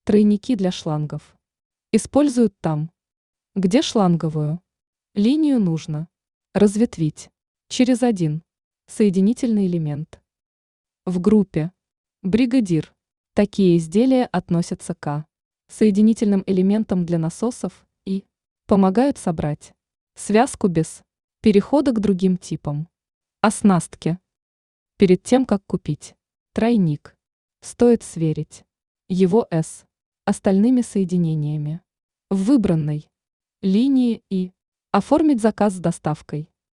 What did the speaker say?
Тройники для шлангов. Используют там, где шланговую линию нужно разветвить через один соединительный элемент. В группе «Бригадир» такие изделия относятся к соединительным элементам для насосов и помогают собрать связку без перехода к другим типам оснастки. Перед тем, как купить тройник, стоит сверить его с остальными соединениями в выбранной линии и оформить заказ с доставкой.